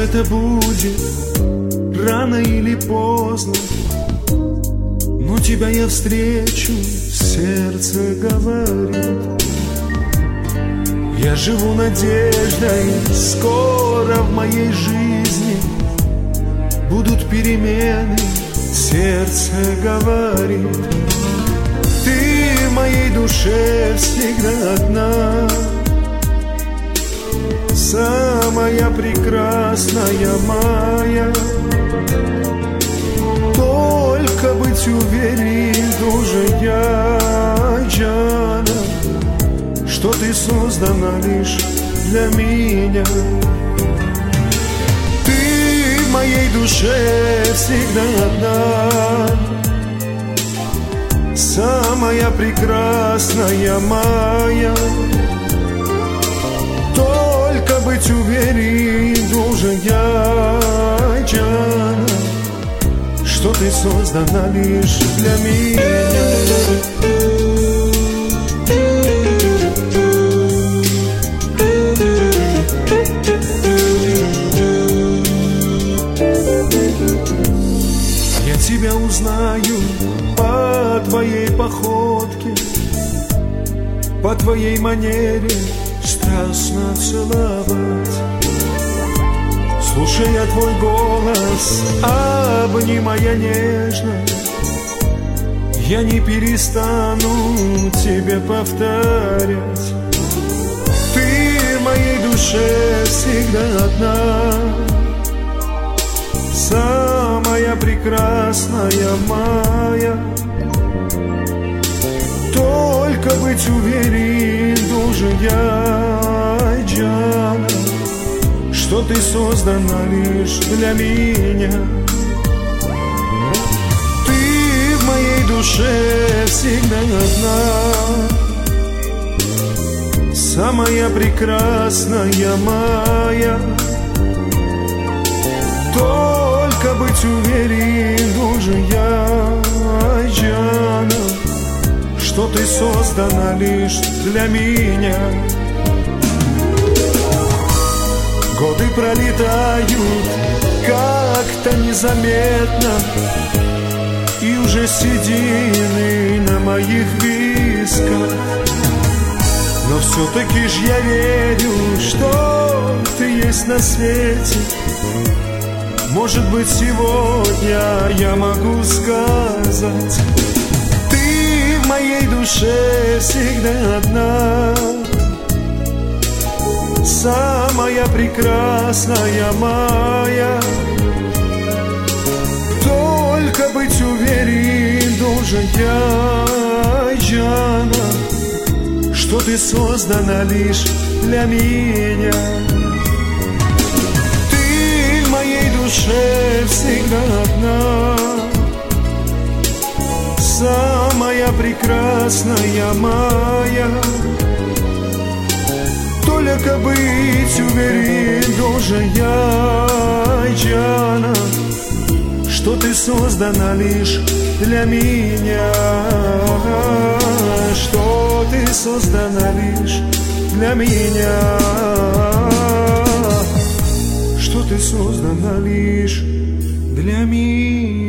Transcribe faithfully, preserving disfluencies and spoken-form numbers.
это будет рано или поздно, но тебя я встречу, сердце говорит. Я живу надеждой, скоро в моей жизни будут перемены, сердце говорит. Ты в моей душе всегда одна, самая прекрасная моя. Только быть уверен, душа я, Джана, что ты создана лишь для меня. Ты в моей душе всегда одна, самая прекрасная моя. Только быть уверен, душа я, Джана, что ты создана лишь для меня. Я тебя узнаю по твоей походке, по твоей манере страстно целовать. Слушая твой голос, обнимая нежно, я не перестану тебе повторять. Ты в моей душе всегда одна, самая прекрасная моя. Только быть уверен, душа я, Джана, что ты создана лишь для меня. Ты в моей душе всегда одна, самая прекрасная моя. Только быть уверен, душа я, Джана, что ты создана лишь для меня. Годы пролетают как-то незаметно, и уже седины на моих висках. Но все-таки ж я верю, что ты есть на свете. Может быть, сегодня я могу сказать: ты в моей душе всегда одна, самая прекрасная моя. Только быть уверен, душа я, Джана, что ты создана лишь для меня. Ты в моей душе всегда одна, самая прекрасная моя. Только быть уверен, душа я, Джана, что ты создана лишь для меня. Что ты создана лишь для меня. Что ты создана лишь для меня.